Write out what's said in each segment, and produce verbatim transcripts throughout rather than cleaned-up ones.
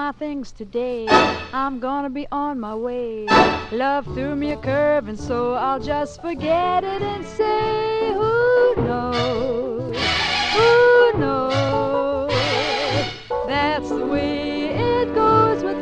my things today. I'm gonna be on my way. Love threw me a curve, and so I'll just forget it and say, who knows? Who knows? That's the way it goes with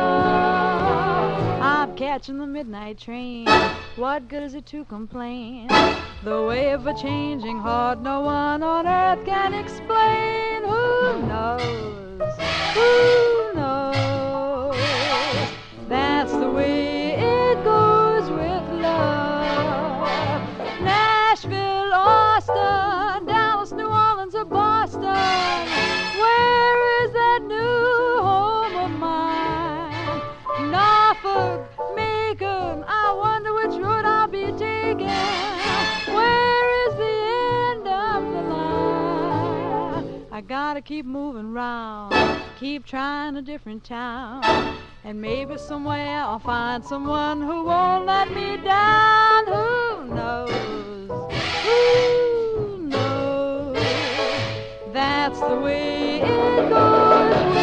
love. I'm catching the midnight train. What good is it to complain? The way of a changing heart no one on earth can explain. Who knows? Who knows? That's the way it goes with love. Nashville, Austin, Dallas, New Orleans, or Boston. Where is that new home of mine? Norfolk, Macon, I wonder which road I'll be taking. Where is the end of the line? I gotta keep moving round, keep trying a different town, and maybe somewhere I'll find someone who won't let me down. Who knows? Who knows? That's the way it goes with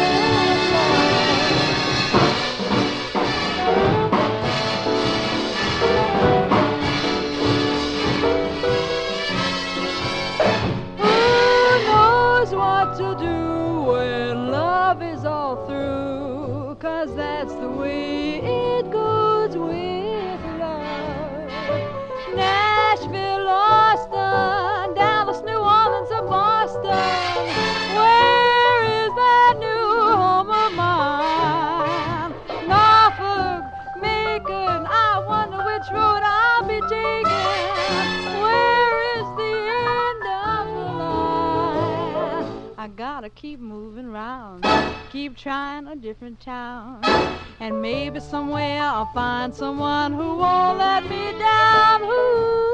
what to do when love is all through, 'cause that's the way it goes with love. Nashville, Austin, Dallas, New Orleans, or Boston. Where is that new home of mine? Norfolk, Macon, I wonder which road I'll be taking. Where is the end of the line? I gotta keep moving round, keep trying a different town, and maybe somewhere I'll find someone who won't let me down. Who